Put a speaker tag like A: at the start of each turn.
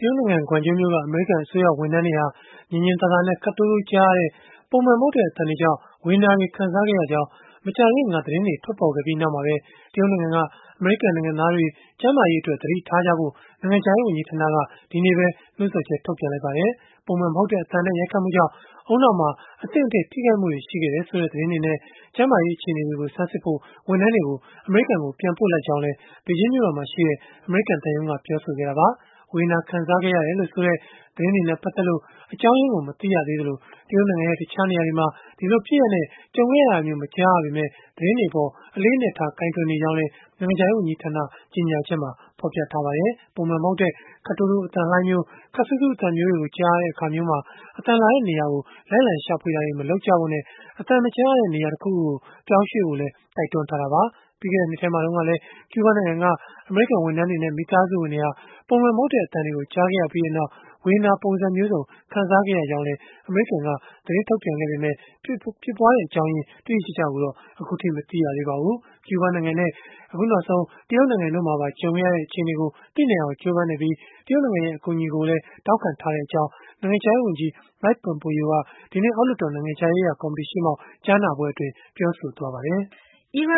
A: ရုတ်နိုင်ငံ ကွမ်ကျိုမြို့က အမေရိကန်အစိုးရဝန်ထမ်းတွေဟာ ညင်ညင်သာသာနဲ့ ခပ်တိုးတိုးကြားရတဲ့ ပုံမှန်မဟုတ်တဲ့ အသံတွေကြောင့် ဝေဒနာတွေ ခံစားခဲ့ရကြောင်း မကြာသေးခင်က သတင်းတွေ ထွက်ပေါ်ခဲ့ပြီးနောက်မှာပဲ တရုတ်နိုင်ငံက အမေရိကန်နိုင်ငံသားတွေ ကျန်းမာရေးအတွက် သတိထားကြဖို့ နိုင်ငံခြားရေးဝန်ကြီးဌာနက ဒီနေ့ပဲ နှိုးဆော်ချက် ထုတ်ပြန်လိုက်ပါတယ်။ ပုံမှန်မဟုတ်တဲ့ အသံနဲ့ ရိုက်ခတ်မှုကြောင့် ဦးနှောက်မှာ အသင့်အတင့် ထိခိုက်မှုတွေ ရှိခဲ့တယ်ဆိုတဲ့ သတင်းတွေနဲ့ ကျန်းမာရေး အခြေအနေတွေကို ဆန်းစစ်ဖို့ ဝန်ထမ်းတွေကို အမေရိကန်ကို ပြန်ပို့လိုက်ကြောင်းလည်း ဘေဂျင်းမြို့တော်မှာရှိတဲ့ အမေရိကန်သံရုံးက ပြောဆိုခဲ့တာပါ။ ဝေဒနာခံစားခဲ့ရတယ်လို့ဆိုတဲ့ သတင်းတွေနဲ့ ပတ်သက်လို့ အကြောင်းရင်းကို မသိရသေးသလို တရုတ်နိုင်ငံရဲ့ တခြားနေရာတွေမှာ ဒီလိုဖြစ်ရပ်နဲ့ ကြုံခဲ့ရတာမျိုး မကြားရပေမဲ့ သတင်းတွေအပေါ် အလေးအနက်ထား ကိုင်တွယ်နေကြောင်းလည်း နိုင်ငံခြားရေးဝန်ကြီးဌာန ကြေညာချက်မှာ ဖော်ပြထားပါတယ်။ ပုံမှန်မဟုတ်တဲ့ ခပ်တိုးတိုး အသံလှိုင်းမျိုး၊ ခပ်စူးစူး အသံမျိုးတွေကို ကြားရတဲ့ အခါမျိုးမှာ အသံလာတဲ့နေရာကို လိုက်လံရှာဖွေတာတွေ မလုပ်ကြဖို့နဲ့ အသံမကြားရတဲ့ နေရာတခုခုကို ပြောင်းရွှေ့ဖို့လည်း တိုက်တွန်းထားတာပါ။ ပြီးခဲ့တဲ့နှစ်ထဲမှာတုန်းကလည်း ကျူးဘားနိုင်ငံက အမေရိကန် ဝန်ထမ်းတွေနဲ့ မိသားစုဝင်တွေဟာ ပုံမှန်မဟုတ်တဲ့ အသံတွေကို ကြားခဲ့ရပြီးနောက် ဝေဒနာပုံစံမျိုးစုံ ခံစားခဲ့ရကြောင်းလည်း အမေရိကန်က သတင်းထုတ်ပြန်ခဲ့ပေမဲ့ ဖြစ်ပွားတဲ့ အကြောင်းရင်း တိတိကျကျကိုတော့ အခုအထိ မသိရသေးပါဘူး။ ကျူးဘားနိုင်ငံနဲ့ အခုနောက်ဆုံး တရုတ်နိုင်ငံတို့မှာပါ ကြုံခဲ့ရတဲ့ အခြေအနေကို သိနိုင်အောင် ကြိုးပမ်းနေပြီး တရုတ်နိုင်ငံရဲ့ အကူအညီကိုလည်း တောင်းခံထားကြောင်း နိုင်ငံခြားရေးဝန်ကြီး Mike Pompeo က ဒီနေ့ အောက်လွှတ်တော် နိုင်ငံခြားရေးရာ ကော်မတီရှေ့မှောက် ကြားနာပွဲအတွင်း ပြောဆိုသွားပါတယ်။